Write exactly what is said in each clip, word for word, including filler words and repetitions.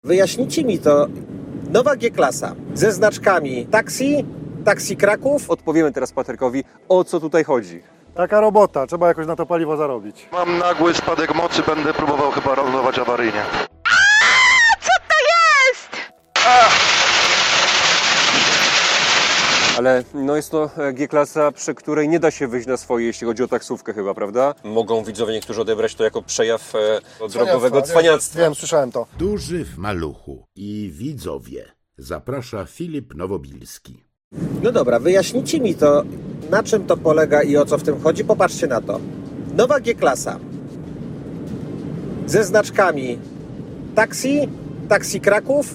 Wyjaśnijcie mi to, nowa G-klasa ze znaczkami taksi, taksi Kraków. Odpowiemy teraz Patrykowi, o co tutaj chodzi. Taka robota, trzeba jakoś na to paliwo zarobić. Mam nagły spadek mocy, będę próbował chyba lądować awaryjnie. Co to jest? Ale no jest to G-klasa, przy której nie da się wyjść na swoje, jeśli chodzi o taksówkę chyba, prawda? Mogą widzowie niektórzy odebrać to jako przejaw e, drogowego cwaniactwa. Wiem, słyszałem to. Duży w maluchu i widzowie. Zaprasza Filip Nowobilski. No dobra, wyjaśnijcie mi to, na czym to polega i o co w tym chodzi. Popatrzcie na to. Nowa G-klasa ze znaczkami taksi, taksi Kraków.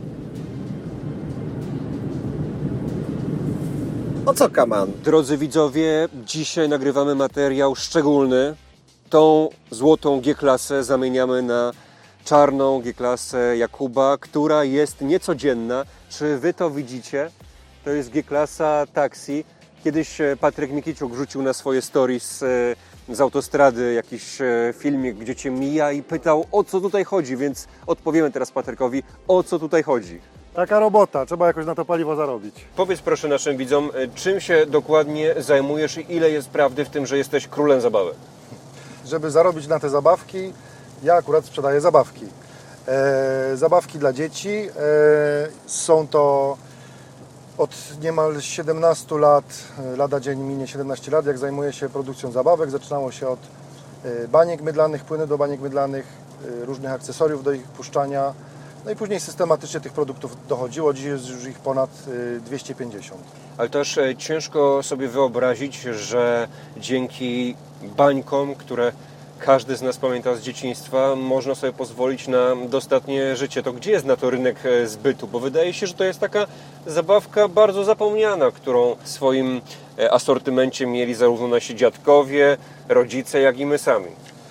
O co kaman? Drodzy widzowie, dzisiaj nagrywamy materiał szczególny. Tą złotą G-klasę zamieniamy na czarną G-klasę Jakuba, która jest niecodzienna. Czy wy to widzicie? To jest G-klasa taksi. Kiedyś Patryk Mikiciuk wrzucił na swoje stories z autostrady jakiś filmik, gdzie cię mija i pytał, o co tutaj chodzi, więc odpowiemy teraz Patrykowi, o co tutaj chodzi. Taka robota, trzeba jakoś na to paliwo zarobić. Powiedz proszę naszym widzom, czym się dokładnie zajmujesz i ile jest prawdy w tym, że jesteś królem zabawy? Żeby zarobić na te zabawki, ja akurat sprzedaję zabawki. E, zabawki dla dzieci. E, są to od niemal siedemnastu lat, lada dzień minie siedemnaście lat, jak zajmuję się produkcją zabawek. Zaczynało się od e, baniek mydlanych, płyny do baniek mydlanych, e, różnych akcesoriów do ich puszczania. No i później systematycznie tych produktów dochodziło. Dziś jest już ich ponad dwieście pięćdziesiąt. Ale też ciężko sobie wyobrazić, że dzięki bańkom, które każdy z nas pamięta z dzieciństwa, można sobie pozwolić na dostatnie życie. To gdzie jest na to rynek zbytu? Bo wydaje się, że to jest taka zabawka bardzo zapomniana, którą w swoim asortymencie mieli zarówno nasi dziadkowie, rodzice, jak i my sami.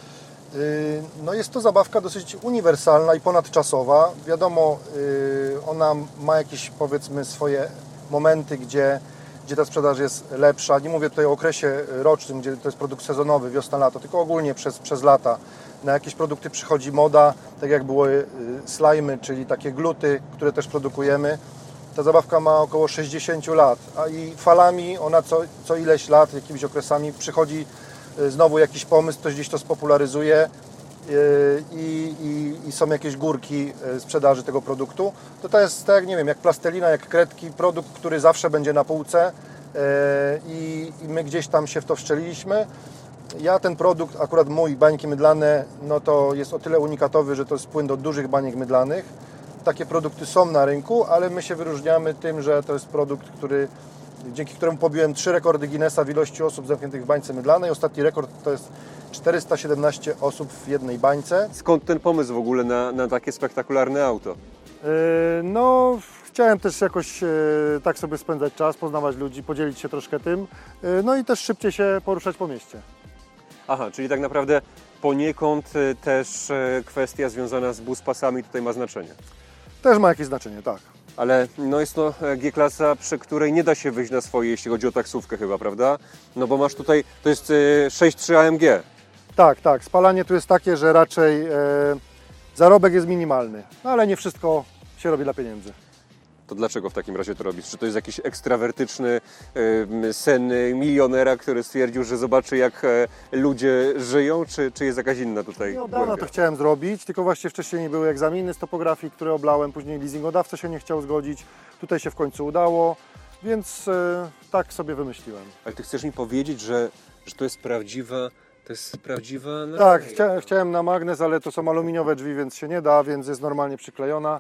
No jest to zabawka dosyć uniwersalna i ponadczasowa. Wiadomo, ona ma jakieś, powiedzmy, swoje momenty, gdzie, gdzie ta sprzedaż jest lepsza. Nie mówię tutaj o okresie rocznym, gdzie to jest produkt sezonowy, wiosna-lato, tylko ogólnie przez, przez lata. Na jakieś produkty przychodzi moda, tak jak były slajmy, czyli takie gluty, które też produkujemy. Ta zabawka ma około sześćdziesiąt lat, a i falami ona co, co ileś lat, jakimiś okresami przychodzi znowu jakiś pomysł, ktoś gdzieś to spopularyzuje i, i, i są jakieś górki sprzedaży tego produktu. To to jest tak, nie wiem, jak plastelina, jak kredki, produkt, który zawsze będzie na półce i, i my gdzieś tam się w to wszczeliliśmy. Ja ten produkt, akurat mój, bańki mydlane, no to jest o tyle unikatowy, że to jest płyn do dużych baniek mydlanych. Takie produkty są na rynku, ale my się wyróżniamy tym, że to jest produkt, który dzięki któremu pobiłem trzy rekordy Guinnessa w ilości osób zamkniętych w bańce mydlanej. Ostatni rekord to jest czterysta siedemnaście osób w jednej bańce. Skąd ten pomysł w ogóle na, na takie spektakularne auto? Yy, no, chciałem też jakoś yy, tak sobie spędzać czas, poznawać ludzi, podzielić się troszkę tym, yy, no i też szybciej się poruszać po mieście. Aha, czyli tak naprawdę poniekąd też kwestia związana z buspasami tutaj ma znaczenie. Też ma jakieś znaczenie, tak. Ale no jest to G-klasa, przy której nie da się wyjść na swoje, jeśli chodzi o taksówkę chyba, prawda? No bo masz tutaj, to jest sześć trzy A M G. Tak, tak. Spalanie tu jest takie, że raczej e, zarobek jest minimalny, no, ale nie wszystko się robi dla pieniędzy. To dlaczego w takim razie to robisz? Czy to jest jakiś ekstrawertyczny y, sen milionera, który stwierdził, że zobaczy, jak e, ludzie żyją, czy, czy jest jakaś inna tutaj No dawno to chciałem zrobić, tylko właśnie wcześniej były egzaminy z topografii, które oblałem, później leasingodawca się nie chciał zgodzić, tutaj się w końcu udało, więc e, tak sobie wymyśliłem. Ale ty chcesz mi powiedzieć, że, że to jest prawdziwa, to jest prawdziwa... Tak, chcia, chciałem na magnes, ale to są aluminiowe drzwi, więc się nie da, więc jest normalnie przyklejona.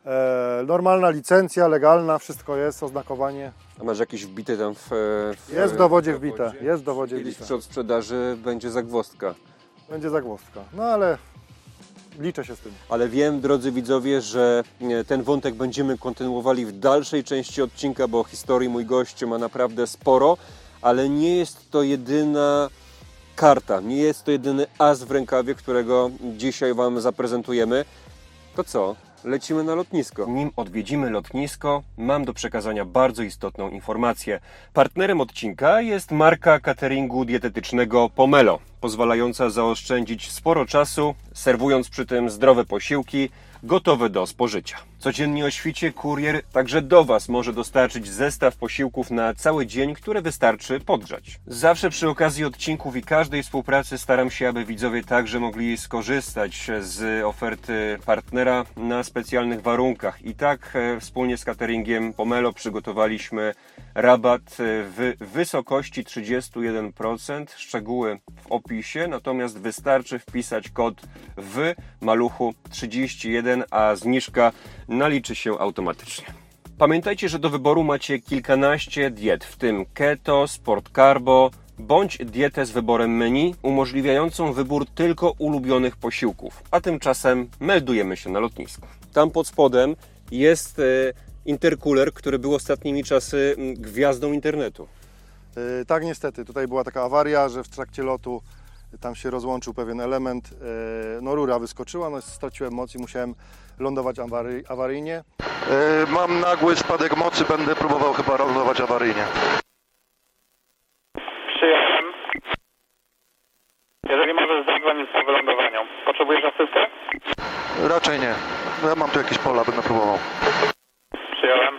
E, normalna licencja, legalna, wszystko jest, oznakowanie. A masz jakieś wbite tam w... w jest w dowodzie wbite, jest w dowodzie Kiedyś wbite. przy odsprzedaży będzie zagwozdka. Będzie zagwozdka, no ale liczę się z tym. Ale wiem, drodzy widzowie, że ten wątek będziemy kontynuowali w dalszej części odcinka, bo historii mój gość ma naprawdę sporo, ale nie jest to jedyna karta, nie jest to jedyny as w rękawie, którego dzisiaj Wam zaprezentujemy. To co? Lecimy na lotnisko. Nim odwiedzimy lotnisko, mam do przekazania bardzo istotną informację. Partnerem odcinka jest marka cateringu dietetycznego Pomelo, pozwalająca zaoszczędzić sporo czasu, serwując przy tym zdrowe posiłki, gotowe do spożycia. Codziennie o świcie kurier także do Was może dostarczyć zestaw posiłków na cały dzień, które wystarczy podgrzać. Zawsze przy okazji odcinków i każdej współpracy staram się, aby widzowie także mogli skorzystać z oferty partnera na specjalnych warunkach. I tak e, wspólnie z cateringiem Pomelo przygotowaliśmy rabat w wysokości trzydzieści jeden procent. Szczegóły w opisie, natomiast wystarczy wpisać kod w maluchu trzydzieści jeden, a zniżka naliczy się automatycznie. Pamiętajcie, że do wyboru macie kilkanaście diet, w tym keto, sport carbo, bądź dietę z wyborem menu umożliwiającą wybór tylko ulubionych posiłków, a tymczasem meldujemy się na lotnisku. Tam pod spodem jest e, intercooler, który był ostatnimi czasy gwiazdą internetu. Yy, tak, niestety, tutaj była taka awaria, że w trakcie lotu tam się rozłączył pewien element, yy, no rura wyskoczyła, no straciłem moc i musiałem lądować awary, awaryjnie. Yy, mam nagły spadek mocy, będę próbował chyba lądować awaryjnie. Przyjąłem. Jeżeli możesz zadzwonić po wylądowaniu. Potrzebujesz asystę? Raczej nie. Ja mam tu jakieś pola, będę próbował. Przyjąłem.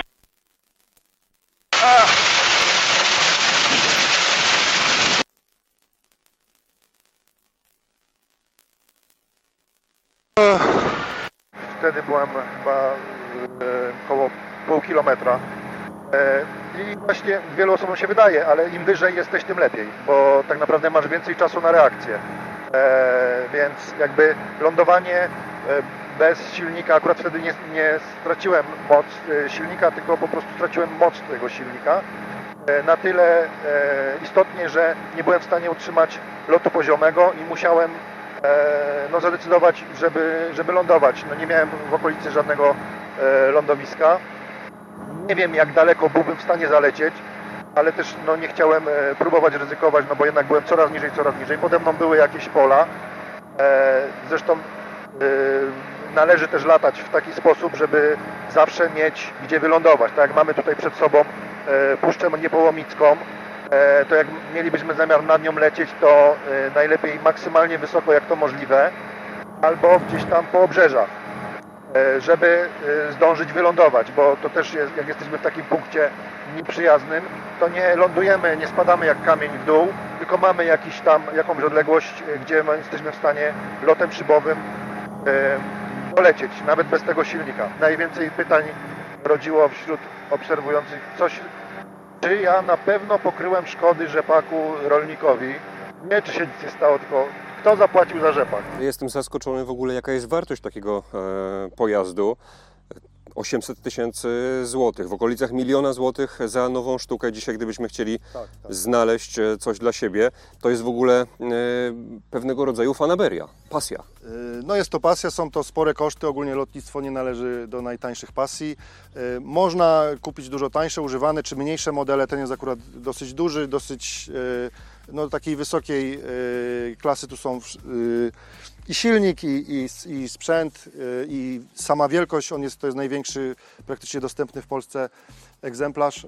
Wtedy byłem chyba e, około pół kilometra. E, I właśnie wielu osobom się wydaje, ale im wyżej jesteś, tym lepiej, bo tak naprawdę masz więcej czasu na reakcję. E, więc jakby lądowanie e, bez silnika, akurat wtedy nie, nie straciłem moc e, silnika, tylko po prostu straciłem moc tego silnika. E, na tyle e, istotnie, że nie byłem w stanie utrzymać lotu poziomego i musiałem no, zadecydować, żeby, żeby lądować. No, nie miałem w okolicy żadnego e, lądowiska. Nie wiem, jak daleko byłbym w stanie zalecieć, ale też no, nie chciałem e, próbować ryzykować, no bo jednak byłem coraz niżej, coraz niżej. Pode mną były jakieś pola. E, zresztą e, należy też latać w taki sposób, żeby zawsze mieć gdzie wylądować. Tak jak mamy tutaj przed sobą e, Puszczę Niepołomicką, to jak mielibyśmy zamiar nad nią lecieć, to najlepiej maksymalnie wysoko jak to możliwe, albo gdzieś tam po obrzeżach, żeby zdążyć wylądować, bo to też jest, jak jesteśmy w takim punkcie nieprzyjaznym, to nie lądujemy, nie spadamy jak kamień w dół, tylko mamy jakiś tam, jakąś odległość, gdzie jesteśmy w stanie lotem szybowym polecieć, nawet bez tego silnika. Najwięcej pytań rodziło wśród obserwujących coś, czy ja na pewno pokryłem szkody rzepaku rolnikowi. Nie, czy się nic nie stało, tylko kto zapłacił za rzepak. Jestem zaskoczony w ogóle, jaka jest wartość takiego e, pojazdu. osiemset tysięcy złotych, w okolicach miliona złotych za nową sztukę. Dzisiaj, gdybyśmy chcieli tak, tak. znaleźć coś dla siebie, to jest w ogóle e, pewnego rodzaju fanaberia, pasja. No jest to pasja, są to spore koszty, ogólnie lotnictwo nie należy do najtańszych pasji. Można kupić dużo tańsze, używane czy mniejsze modele, ten jest akurat dosyć duży, dosyć no, takiej wysokiej klasy, tu są i silnik, i, i, i sprzęt, i sama wielkość, on jest, to jest największy praktycznie dostępny w Polsce egzemplarz,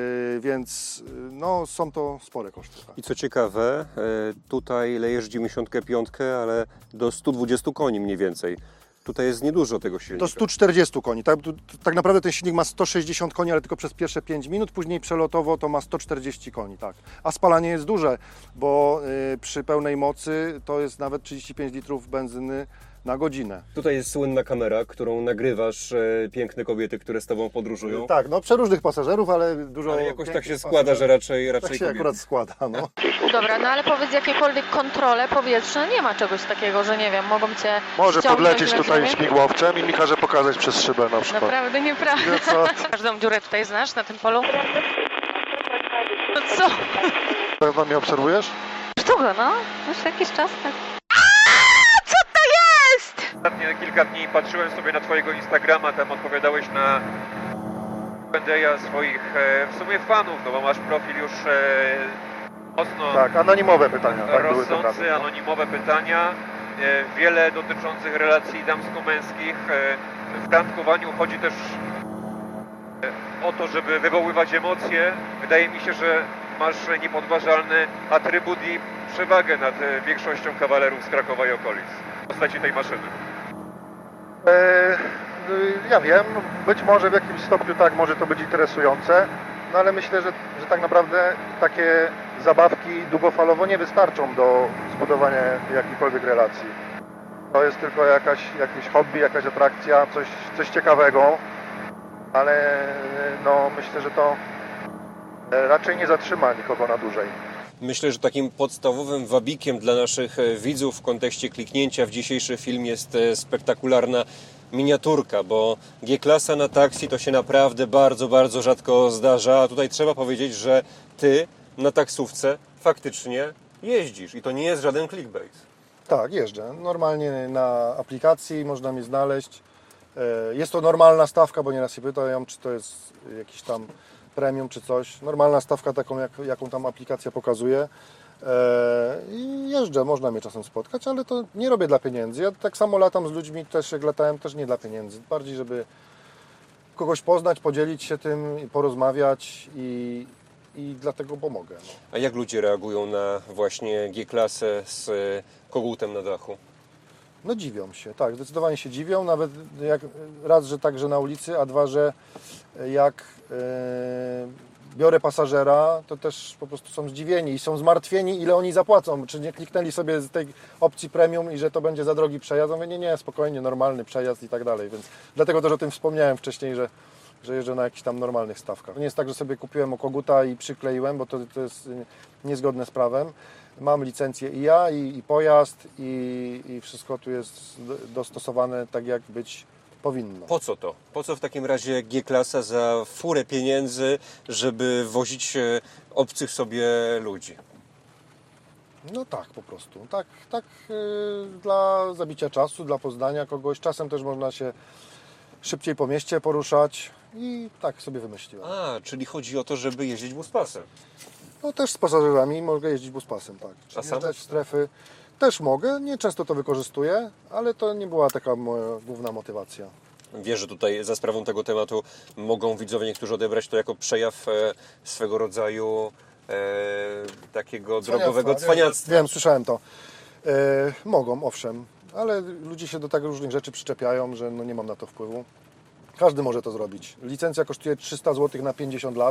więc no, są to spore koszty. Tak. I co ciekawe, tutaj lejesz dziewięćdziesiąt pięć, ale do stu dwudziestu koni mniej więcej. Tutaj jest niedużo tego silnika. Do stu czterdziestu koni. Tak, tak naprawdę ten silnik ma sto sześćdziesiąt koni, ale tylko przez pierwsze pięć minut, później przelotowo to ma sto czterdzieści koni. Tak. A spalanie jest duże, bo y, przy pełnej mocy to jest nawet trzydzieści pięć litrów benzyny na godzinę. Tutaj jest słynna kamera, którą nagrywasz e, piękne kobiety, które z Tobą podróżują. Tak, no przeróżnych pasażerów, ale dużo... Ale jakoś tak się składa, że raczej, raczej Tak się kobiety. akurat składa, no. Dobra, no ale powiedz, jakiekolwiek kontrole powietrzne, nie ma czegoś takiego, że nie wiem, mogą Cię Może ściągnąć podlecieć na tutaj ziemię? śmigłowcem i mi każe pokazać przez szybę na przykład. Naprawdę nieprawda. No co? Każdą dziurę tutaj znasz na tym polu? No co? Pewno mnie obserwujesz? Długo, no. Już jakiś czas tak. Ostatnie kilka dni patrzyłem sobie na Twojego Instagrama, tam odpowiadałeś na Q&A swoich e, w sumie fanów, no bo masz profil już e, mocno Tak, anonimowe pytania. Tak, były tym razem, rosnący, no. anonimowe pytania, e, wiele dotyczących relacji damsko-męskich. E, w randkowaniu chodzi też e, o to, żeby wywoływać emocje. Wydaje mi się, że masz niepodważalny atrybut i przewagę nad e, większością kawalerów z Krakowa i okolic w postaci tej maszyny. E, ja wiem, być może w jakimś stopniu tak może to być interesujące, no ale myślę, że, że tak naprawdę takie zabawki długofalowo nie wystarczą do zbudowania jakiejkolwiek relacji. To jest tylko jakaś, jakieś hobby, jakaś atrakcja, coś, coś ciekawego, ale no, myślę, że to raczej nie zatrzyma nikogo na dłużej. Myślę, że takim podstawowym wabikiem dla naszych widzów w kontekście kliknięcia w dzisiejszy film jest spektakularna miniaturka, bo G-klasa na taksi to się naprawdę bardzo, bardzo rzadko zdarza, a tutaj trzeba powiedzieć, że ty na taksówce faktycznie jeździsz i to nie jest żaden clickbait. Tak, jeżdżę. Normalnie na aplikacji można mnie znaleźć. Jest to normalna stawka, bo nieraz się pytają, czy to jest jakiś tam premium czy coś. Normalna stawka taką, jak, jaką tam aplikacja pokazuje. I jeżdżę, można mnie czasem spotkać, ale to nie robię dla pieniędzy. Ja tak samo latam z ludźmi, też jak latałem, też nie dla pieniędzy. Bardziej, żeby kogoś poznać, podzielić się tym, porozmawiać i, i dlatego pomogę. No. A jak ludzie reagują na właśnie G-klasę z kogutem na dachu? No dziwią się, tak, zdecydowanie się dziwią, nawet jak raz, że także na ulicy, a dwa, że jak e, biorę pasażera, to też po prostu są zdziwieni i są zmartwieni, ile oni zapłacą, czy nie kliknęli sobie z tej opcji premium i że to będzie za drogi przejazd. Mówię, nie, nie, spokojnie, normalny przejazd i tak dalej, więc dlatego też o tym wspomniałem wcześniej, że, że jeżdżę na jakichś tam normalnych stawkach. Nie jest tak, że sobie kupiłem koguta i przykleiłem, bo to, to jest niezgodne z prawem. Mam licencję i ja, i, i pojazd, i, i wszystko tu jest dostosowane tak, jak być powinno. Po co to? Po co w takim razie G-klasa za furę pieniędzy, żeby wozić obcych sobie ludzi? No tak, po prostu. Tak, tak yy, dla zabicia czasu, dla poznania kogoś. Czasem też można się szybciej po mieście poruszać i tak sobie wymyśliłem. A, czyli chodzi o to, żeby jeździć buspasem. No też z pasażerami mogę jeździć buspasem, tak. A sam? Też w strefy też mogę, nie często to wykorzystuję, ale to nie była taka moja główna motywacja. Wiesz, że tutaj za sprawą tego tematu mogą widzowie niektórzy odebrać to jako przejaw e, swego rodzaju e, takiego drogowego cwaniactwa. Wiem, słyszałem to. E, mogą, owszem, ale ludzie się do tak różnych rzeczy przyczepiają, że no nie mam na to wpływu. Każdy może to zrobić. Licencja kosztuje trzysta złotych na pięćdziesiąt lat.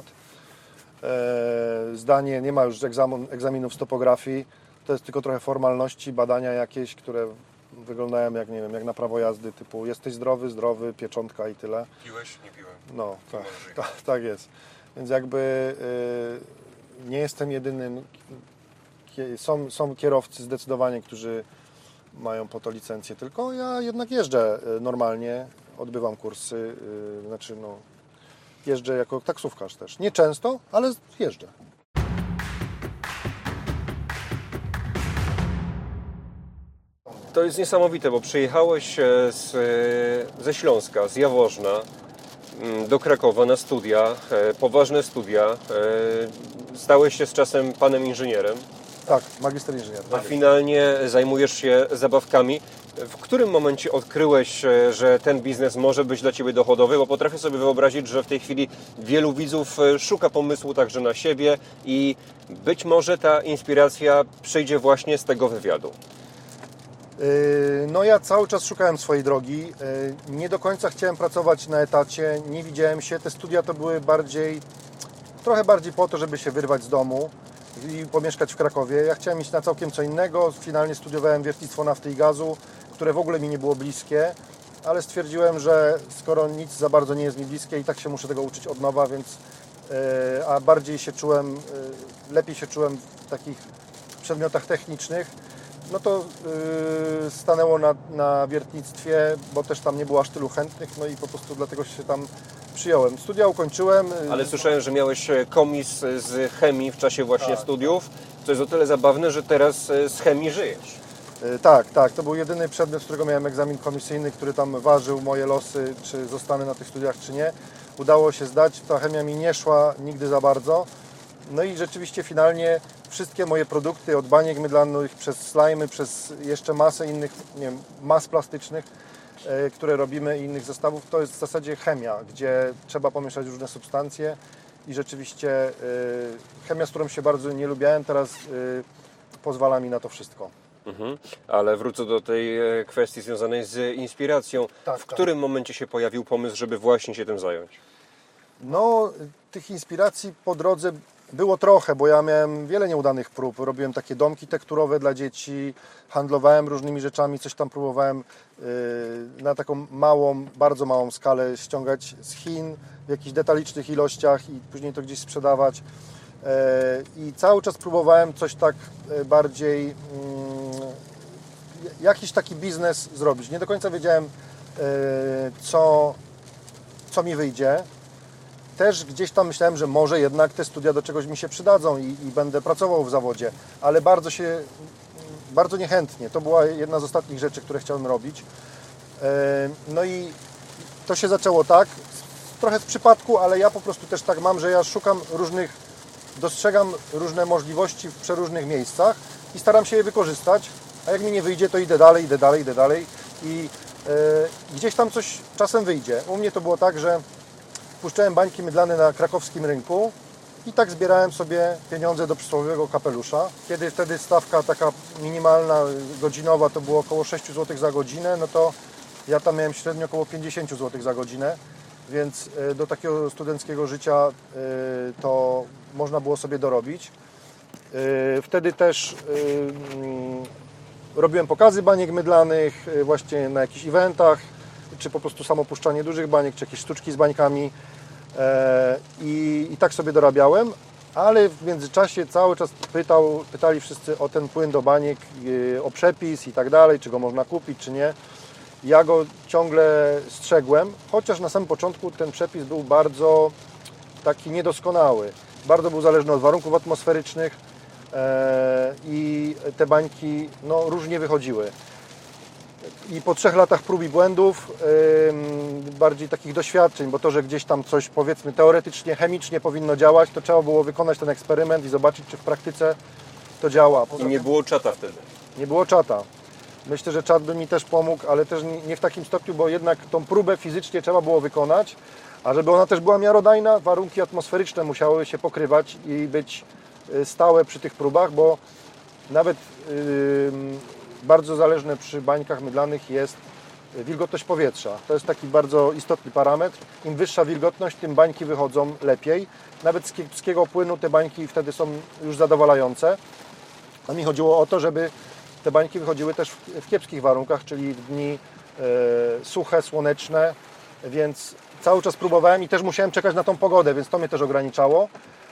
Zdanie, nie ma już egzamin, egzaminów z topografii, to jest tylko trochę formalności, badania jakieś, które wyglądają jak, nie wiem, jak na prawo jazdy, typu jesteś zdrowy, zdrowy, pieczątka i tyle. Piłeś? Nie piłem. No, tak, tak, tak jest. Więc jakby yy, nie jestem jedynym, są, są kierowcy zdecydowanie, którzy mają po to licencję, tylko ja jednak jeżdżę normalnie, odbywam kursy, yy, znaczy no jeżdżę jako taksówkarz też. Nie często, ale jeżdżę. To jest niesamowite, bo przyjechałeś z, ze Śląska, z Jaworzna do Krakowa na studia, poważne studia. Stałeś się z czasem panem inżynierem. Tak, magister inżynier. A finalnie zajmujesz się zabawkami. W którym momencie odkryłeś, że ten biznes może być dla Ciebie dochodowy? Bo potrafię sobie wyobrazić, że w tej chwili wielu widzów szuka pomysłu także na siebie i być może ta inspiracja przyjdzie właśnie z tego wywiadu. No ja cały czas szukałem swojej drogi. Nie do końca chciałem pracować na etacie, nie widziałem się. Te studia to były bardziej, trochę bardziej po to, żeby się wyrwać z domu i pomieszkać w Krakowie. Ja chciałem iść na całkiem co innego. Finalnie studiowałem wiertnictwo nafty i gazu, które w ogóle mi nie było bliskie, ale stwierdziłem, że skoro nic za bardzo nie jest mi bliskie i tak się muszę tego uczyć od nowa, więc a bardziej się czułem, lepiej się czułem w takich przedmiotach technicznych, no to yy, stanęło na, na wiertnictwie, bo też tam nie było aż tylu chętnych, no i po prostu dlatego się tam przyjąłem. Studia ukończyłem. Ale słyszałem, że miałeś komis z chemii w czasie właśnie tak, studiów, co jest o tyle zabawne, że teraz z chemii żyjesz. Yy, tak, tak. To był jedyny przedmiot, z którego miałem egzamin komisyjny, który tam ważył moje losy, czy zostanę na tych studiach, czy nie. Udało się zdać, ta chemia mi nie szła nigdy za bardzo. No i rzeczywiście finalnie wszystkie moje produkty, od baniek mydlanych, przez slajmy, przez jeszcze masę innych, nie wiem, mas plastycznych, e, które robimy i innych zestawów, to jest w zasadzie chemia, gdzie trzeba pomieszać różne substancje i rzeczywiście e, chemia, z którą się bardzo nie lubiałem, teraz e, pozwala mi na to wszystko. Mhm. Ale wrócę do tej e, kwestii związanej z inspiracją. Tak, w tak. którym momencie się pojawił pomysł, żeby właśnie się tym zająć? No, tych inspiracji po drodze było trochę, bo ja miałem wiele nieudanych prób. Robiłem takie domki tekturowe dla dzieci, handlowałem różnymi rzeczami, coś tam próbowałem yy, na taką małą, bardzo małą skalę ściągać z Chin w jakichś detalicznych ilościach i później to gdzieś sprzedawać. Yy, I cały czas próbowałem coś tak yy, bardziej, yy, jakiś taki biznes zrobić. Nie do końca wiedziałem, yy, co, co mi wyjdzie. Też gdzieś tam myślałem, że może jednak te studia do czegoś mi się przydadzą i, i będę pracował w zawodzie, ale bardzo się, bardzo niechętnie. To była jedna z ostatnich rzeczy, które chciałem robić. No i to się zaczęło tak, trochę z przypadku, ale ja po prostu też tak mam, że ja szukam różnych, dostrzegam różne możliwości w przeróżnych miejscach i staram się je wykorzystać, a jak mi nie wyjdzie, to idę dalej, idę dalej, idę dalej i gdzieś tam coś czasem wyjdzie. U mnie to było tak, że puszczałem bańki mydlane na krakowskim rynku i tak zbierałem sobie pieniądze do przysłowiowego kapelusza. Kiedy wtedy stawka taka minimalna, godzinowa to było około sześć złotych za godzinę, no to ja tam miałem średnio około pięćdziesiąt złotych za godzinę, więc do takiego studenckiego życia to można było sobie dorobić. Wtedy też robiłem pokazy baniek mydlanych właśnie na jakichś eventach, czy po prostu samo puszczanie dużych baniek, czy jakieś sztuczki z bańkami e, i, i tak sobie dorabiałem, ale w międzyczasie cały czas pytał, pytali wszyscy o ten płyn do baniek, e, o przepis i tak dalej, czy go można kupić, czy nie. Ja go ciągle strzegłem, chociaż na samym początku ten przepis był bardzo taki niedoskonały, bardzo był zależny od warunków atmosferycznych e, i te bańki no, różnie wychodziły. I po trzech latach prób i błędów, yy, bardziej takich doświadczeń, bo to, że gdzieś tam coś powiedzmy teoretycznie, chemicznie powinno działać, to trzeba było wykonać ten eksperyment i zobaczyć, czy w praktyce to działa. Poza I nie tym, było czata wtedy. nie było czata. Myślę, że czat by mi też pomógł, ale też nie w takim stopniu, bo jednak tą próbę fizycznie trzeba było wykonać, a żeby ona też była miarodajna, warunki atmosferyczne musiały się pokrywać i być stałe przy tych próbach, bo nawet yy, bardzo zależne przy bańkach mydlanych jest wilgotność powietrza. To jest taki bardzo istotny parametr. Im wyższa wilgotność, tym bańki wychodzą lepiej. Nawet z kiepskiego płynu te bańki wtedy są już zadowalające. A mi chodziło o to, żeby te bańki wychodziły też w kiepskich warunkach, czyli w dni e, suche, słoneczne, więc cały czas próbowałem i też musiałem czekać na tą pogodę, więc to mnie też ograniczało.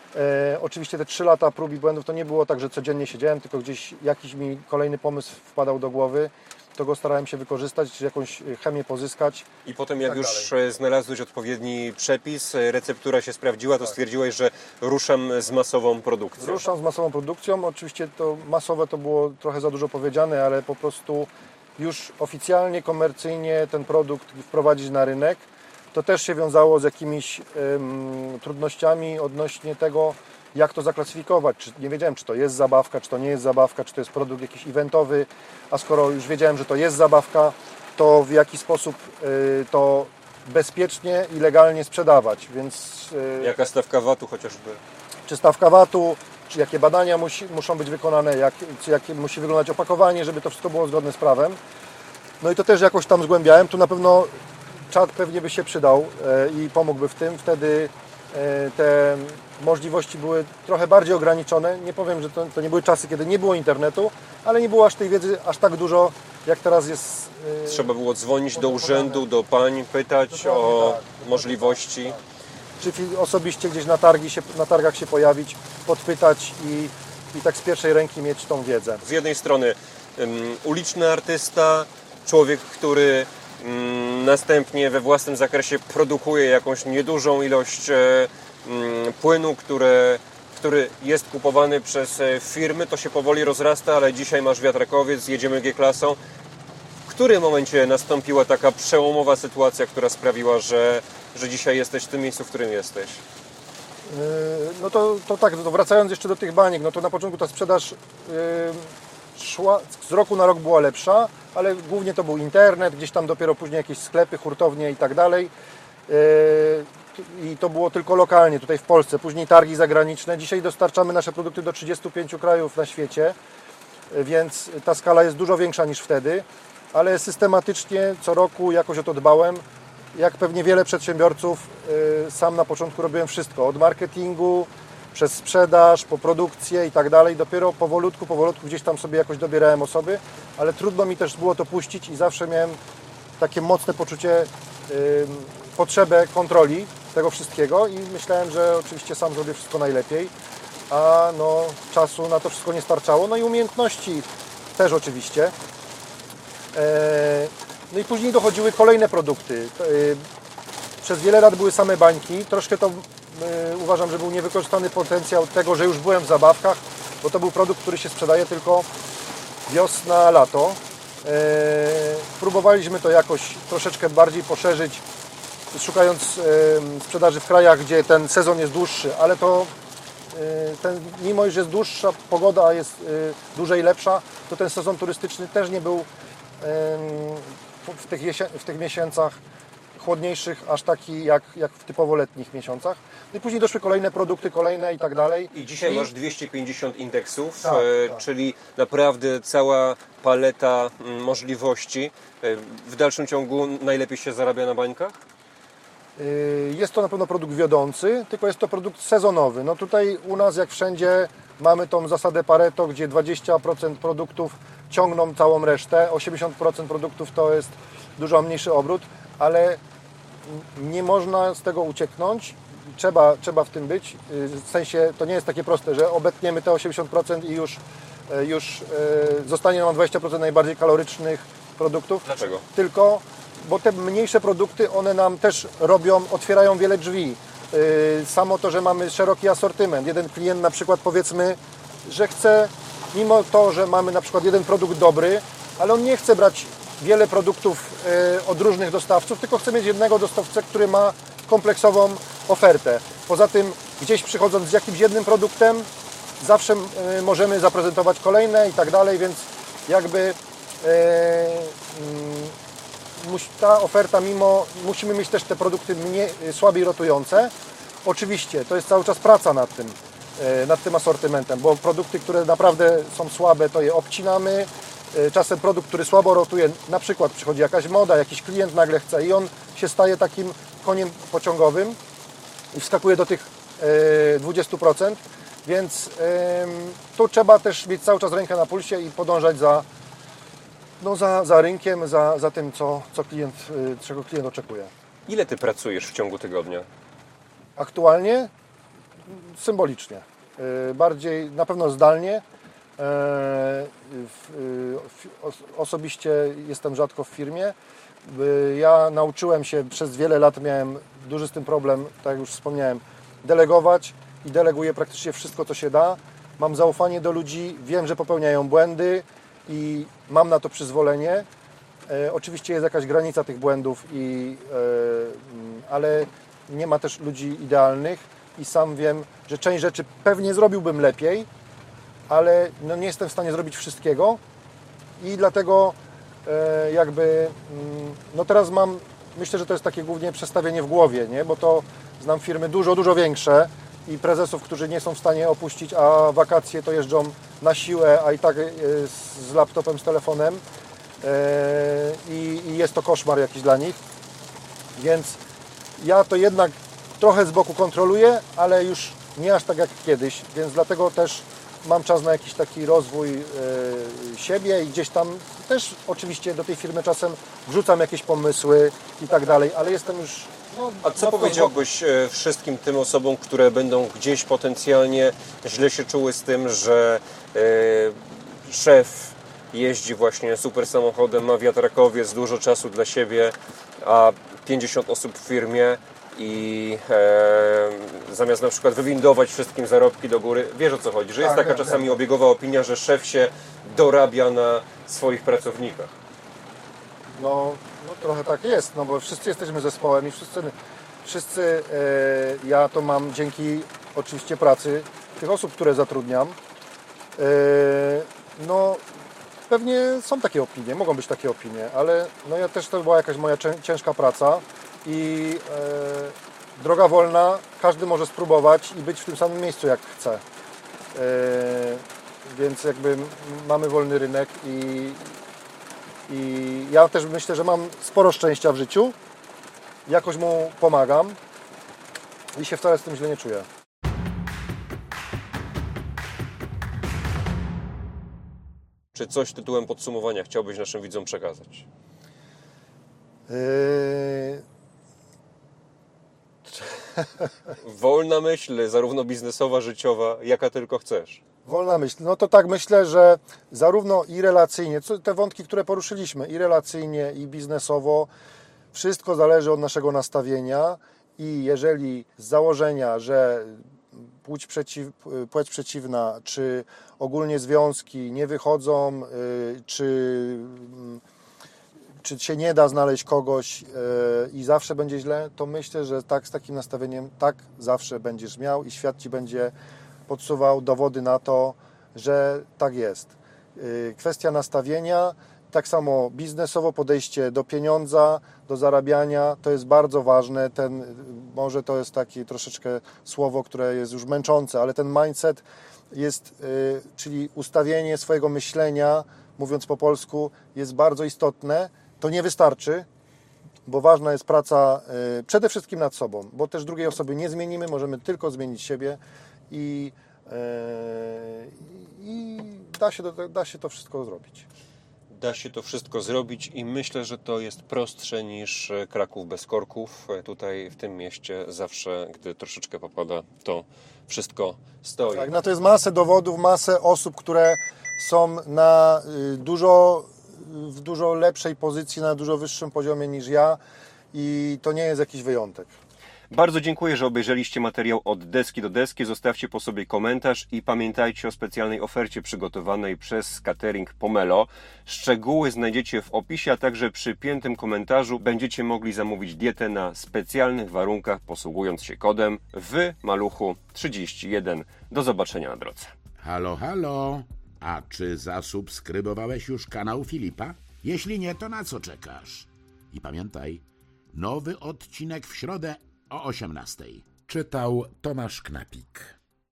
E, oczywiście te trzy lata prób i błędów to nie było tak, że codziennie siedziałem, tylko gdzieś jakiś mi kolejny pomysł wpadał do głowy, to go starałem się wykorzystać, czy jakąś chemię pozyskać. I potem jak tak już dalej. znalazłeś odpowiedni przepis, receptura się sprawdziła, to stwierdziłeś, że ruszam z masową produkcją. Ruszam z masową produkcją. Oczywiście to masowe to było trochę za dużo powiedziane, ale po prostu już oficjalnie, komercyjnie ten produkt wprowadzić na rynek. To też się wiązało z jakimiś ym, trudnościami odnośnie tego, jak to zaklasyfikować. Czy, nie wiedziałem, czy to jest zabawka, czy to nie jest zabawka, czy to jest produkt jakiś eventowy, a skoro już wiedziałem, że to jest zabawka, to w jaki sposób y, to bezpiecznie i legalnie sprzedawać. Więc y, Jaka stawka vatu chociażby? czy stawka vatu, czy jakie badania musi, muszą być wykonane, jak, czy jakie musi wyglądać opakowanie, żeby to wszystko było zgodne z prawem. No i to też jakoś tam zgłębiałem. Tu na pewno czat pewnie by się przydał e, i pomógłby w tym. Wtedy e, te możliwości były trochę bardziej ograniczone. Nie powiem, że to, to nie były czasy, kiedy nie było internetu, ale nie było aż tej wiedzy aż tak dużo, jak teraz jest. E, Trzeba było dzwonić do urzędu, do pań, pytać Dokładnie o tak, możliwości. tak. Czy fi- osobiście gdzieś na, targi się, na targach się pojawić, podpytać i, i tak z pierwszej ręki mieć tą wiedzę. Z jednej strony um, uliczny artysta, człowiek, który um, następnie we własnym zakresie produkuje jakąś niedużą ilość um, płynu, które, który jest kupowany przez firmy, to się powoli rozrasta, ale dzisiaj masz wiatrakowiec, jedziemy G-klasą. W którym momencie nastąpiła taka przełomowa sytuacja, która sprawiła, że, że dzisiaj jesteś w tym miejscu, w którym jesteś? Yy, No to, to tak, to wracając jeszcze do tych baniek, no to na początku ta sprzedaż yy, szła, z roku na rok była lepsza, ale głównie to był internet, gdzieś tam dopiero później jakieś sklepy, hurtownie i tak dalej. Yy, I to było tylko lokalnie, tutaj w Polsce, później targi zagraniczne. Dzisiaj dostarczamy nasze produkty do trzydziestu pięciu krajów na świecie. więc ta skala jest dużo większa niż wtedy, ale systematycznie co roku jakoś o to dbałem. Jak pewnie wiele przedsiębiorców, sam na początku robiłem wszystko, od marketingu, przez sprzedaż, po produkcję i tak dalej. Dopiero powolutku, powolutku gdzieś tam sobie jakoś dobierałem osoby, ale trudno mi też było to puścić i zawsze miałem takie mocne poczucie, potrzebę kontroli tego wszystkiego i myślałem, że oczywiście sam zrobię wszystko najlepiej, a no czasu na to wszystko nie starczało, no i umiejętności też oczywiście. No i później dochodziły kolejne produkty. Przez wiele lat były same bańki, troszkę to uważam, że był niewykorzystany potencjał tego, że już byłem w zabawkach, bo to był produkt, który się sprzedaje tylko wiosna, lato. Próbowaliśmy to jakoś troszeczkę bardziej poszerzyć, szukając sprzedaży w krajach, gdzie ten sezon jest dłuższy, ale to ten, mimo iż jest dłuższa pogoda, a jest dłużej lepsza, to ten sezon turystyczny też nie był w tych, w tych miesiącach chłodniejszych aż taki jak, jak w typowo letnich miesiącach. No i później doszły kolejne produkty, kolejne i tak dalej. I dzisiaj I... masz dwieście pięćdziesiąt indeksów, tak, e, tak. czyli naprawdę cała paleta m, możliwości. E, w dalszym ciągu najlepiej się zarabia na bańkach? Jest to na pewno produkt wiodący, tylko jest to produkt sezonowy. No tutaj u nas, jak wszędzie, mamy tą zasadę Pareto, gdzie dwadzieścia procent produktów ciągną całą resztę, osiemdziesiąt procent produktów to jest dużo mniejszy obrót, ale nie można z tego ucieknąć, trzeba, trzeba w tym być. W sensie to nie jest takie proste, że obetniemy te osiemdziesiąt procent i już, już zostanie nam dwadzieścia procent najbardziej kalorycznych produktów. Dlaczego? Tylko, bo te mniejsze produkty, one nam też robią, otwierają wiele drzwi. Samo to, że mamy szeroki asortyment. Jeden klient na przykład, powiedzmy, że chce, mimo to, że mamy na przykład jeden produkt dobry, ale on nie chce brać wiele produktów od różnych dostawców, tylko chce mieć jednego dostawcę, który ma kompleksową ofertę. Poza tym, gdzieś przychodząc z jakimś jednym produktem, zawsze możemy zaprezentować kolejne i tak dalej, więc jakby ta oferta, mimo, musimy mieć też te produkty mniej, słabiej rotujące. Oczywiście, to jest cały czas praca nad tym, nad tym asortymentem, bo produkty, które naprawdę są słabe, to je obcinamy. Czasem produkt, który słabo rotuje, na przykład przychodzi jakaś moda, jakiś klient nagle chce i on się staje takim koniem pociągowym i wskakuje do tych dwudziestu procent, więc tu trzeba też mieć cały czas rękę na pulsie i podążać za, no za, za rynkiem, za, za tym, co, co klient, czego klient oczekuje. Ile Ty pracujesz w ciągu tygodnia? Aktualnie symbolicznie, bardziej na pewno zdalnie. Osobiście jestem rzadko w firmie. Ja nauczyłem się, przez wiele lat miałem duży z tym problem, tak jak już wspomniałem, delegować i deleguję praktycznie wszystko, co się da. Mam zaufanie do ludzi, wiem, że popełniają błędy i mam na to przyzwolenie. Oczywiście jest jakaś granica tych błędów, i, ale nie ma też ludzi idealnych i sam wiem, że część rzeczy pewnie zrobiłbym lepiej, ale no nie jestem w stanie zrobić wszystkiego i dlatego e, jakby, no teraz mam, myślę, że to jest takie głównie przestawienie w głowie, nie? Bo to znam firmy dużo, dużo większe i prezesów, którzy nie są w stanie opuścić, a wakacje to jeżdżą na siłę, a i tak e, z, z laptopem, z telefonem e, i, i jest to koszmar jakiś dla nich, więc ja to jednak trochę z boku kontroluję, ale już nie aż tak jak kiedyś, więc dlatego też mam czas na jakiś taki rozwój e, siebie i gdzieś tam też oczywiście do tej firmy czasem wrzucam jakieś pomysły i tak dalej, ale jestem już... No, A co powiedziałbyś e, wszystkim tym osobom, które będą gdzieś potencjalnie źle się czuły z tym, że e, szef jeździ właśnie super samochodem, ma wiatrakowiec, dużo czasu dla siebie, a pięćdziesiąt osób w firmie i e, zamiast na przykład wywindować wszystkim zarobki do góry, wiesz o co chodzi, że jest Tak, taka wiem, czasami wiem. obiegowa opinia, że szef się dorabia na swoich pracownikach. No, no trochę tak jest, no bo wszyscy jesteśmy zespołem i wszyscy, wszyscy e, ja to mam dzięki oczywiście pracy tych osób, które zatrudniam. E, no pewnie są takie opinie, mogą być takie opinie, ale no ja też to była jakaś moja ciężka praca i e, droga wolna, każdy może spróbować i być w tym samym miejscu jak chce. E, więc jakby mamy wolny rynek i, i ja też myślę, że mam sporo szczęścia w życiu, jakoś mu pomagam i się wcale z tym źle nie czuję. Czy coś tytułem podsumowania chciałbyś naszym widzom przekazać? Yy... Wolna myśl, zarówno biznesowa, życiowa, jaka tylko chcesz. Wolna myśl. No to tak myślę, że zarówno i relacyjnie, co te wątki, które poruszyliśmy, i relacyjnie, i biznesowo, wszystko zależy od naszego nastawienia i jeżeli z założenia, że płeć, przeciw, płeć przeciwna, czy ogólnie związki nie wychodzą, czy, czy się nie da znaleźć kogoś i zawsze będzie źle, to myślę, że tak z takim nastawieniem tak zawsze będziesz miał i świat Ci będzie podsuwał dowody na to, że tak jest. Kwestia nastawienia, tak samo biznesowo podejście do pieniądza, do zarabiania, to jest bardzo ważne. Ten, może to jest takie troszeczkę słowo, które jest już męczące, ale ten mindset jest, czyli ustawienie swojego myślenia, mówiąc po polsku, jest bardzo istotne. To nie wystarczy, bo ważna jest praca przede wszystkim nad sobą, bo też drugiej osoby nie zmienimy, możemy tylko zmienić siebie i, i da się to, da się to wszystko zrobić. Da się to wszystko zrobić i myślę, że to jest prostsze niż Kraków bez korków. Tutaj w tym mieście zawsze, gdy troszeczkę popada, to wszystko stoi. Tak, no to jest masę dowodów, masę osób, które są na dużo, w dużo lepszej pozycji, na dużo wyższym poziomie niż ja i to nie jest jakiś wyjątek. Bardzo dziękuję, że obejrzeliście materiał od deski do deski. Zostawcie po sobie komentarz i pamiętajcie o specjalnej ofercie przygotowanej przez catering Pomelo. Szczegóły znajdziecie w opisie, a także przy piętym komentarzu będziecie mogli zamówić dietę na specjalnych warunkach, posługując się kodem w maluchu trzydzieści jeden. Do zobaczenia na drodze. Halo, halo. A czy zasubskrybowałeś już kanał Filipa? Jeśli nie, to na co czekasz? I pamiętaj, nowy odcinek w środę o osiemnastej. Czytał Tomasz Knapik.